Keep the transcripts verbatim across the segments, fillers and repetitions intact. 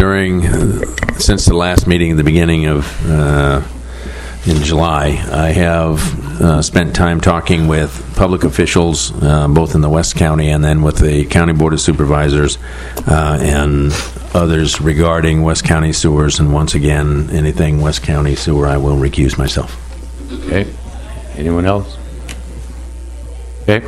during, uh, since the last meeting at the beginning of, uh, in July, I have uh, spent time talking with public officials, uh, both in the West County and then with the County Board of Supervisors uh, and others regarding West County sewers. And once again, anything West County sewer, I will recuse myself. Okay. Anyone else? Okay.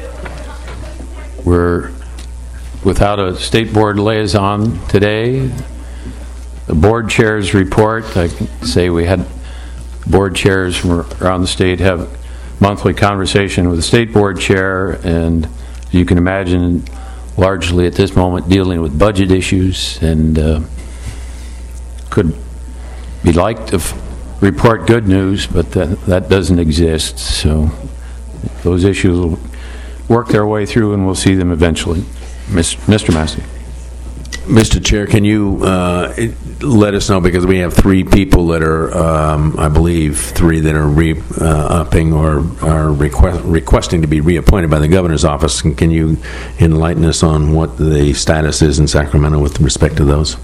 We're without a state board liaison today. The board chair's report, I can say we had board chairs from around the state have monthly conversation with the state board chair, and you can imagine largely at this moment dealing with budget issues, and uh, could be liked to f- report good news, but that, that doesn't exist. So those issues will work their way through, and we'll see them eventually. Mister Massey. Mister Chair, can you uh, let us know, because we have three people that are, um, I believe, three that are re-upping uh, or are request, requesting to be reappointed by the governor's office. And can you enlighten us on what the status is in Sacramento with respect to those?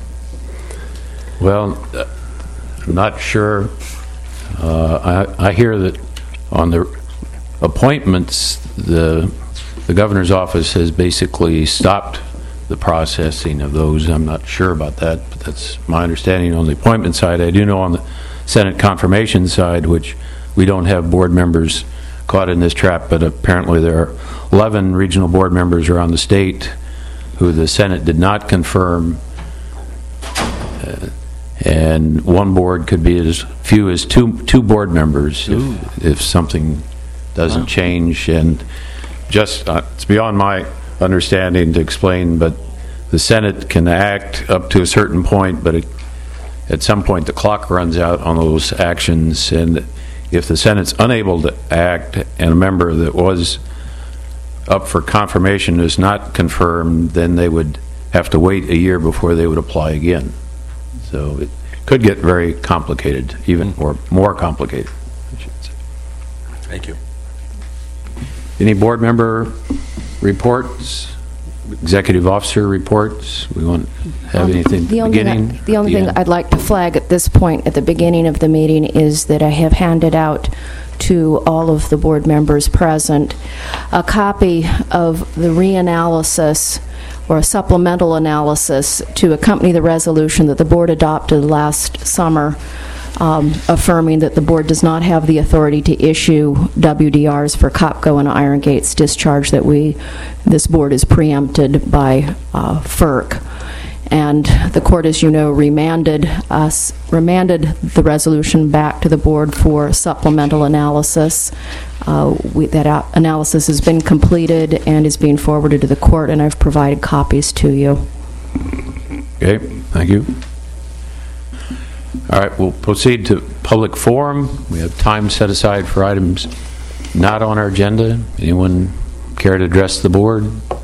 Well, uh, I'm not sure. Uh, I, I hear that on the appointments, the the governor's office has basically stopped the processing of those. I'm not sure about that, but that's my understanding on the appointment side. I do know on the Senate confirmation side, which we don't have board members caught in this trap, but apparently there are eleven regional board members around the state who the Senate did not confirm, uh, and one board could be as few as two two board members if, if something doesn't wow. change. And just uh, it's beyond my understanding to explain, but the Senate can act up to a certain point, but it, at some point the clock runs out on those actions, and if the Senate's unable to act and a member that was up for confirmation is not confirmed, then they would have to wait a year before they would apply again. So it could get very complicated, even or more complicated, I should say. Thank you. Any board member reports, executive officer reports? We won't have anything the only beginning? Thing, the only the thing end? I'd like to flag at this point at the beginning of the meeting is that I have handed out to all of the board members present a copy of the reanalysis or a supplemental analysis to accompany the resolution that the board adopted last summer, Um, affirming that the board does not have the authority to issue W D Rs for Copco and Iron Gate's discharge, that we, this board is preempted by uh, F E R C. And the court, as you know, remanded us, remanded the resolution back to the board for supplemental analysis. Uh, we, that uh, analysis has been completed and is being forwarded to the court, and I've provided copies to you. Okay, thank you. All right, we'll proceed to public forum. We have time set aside for items not on our agenda. Anyone care to address the board?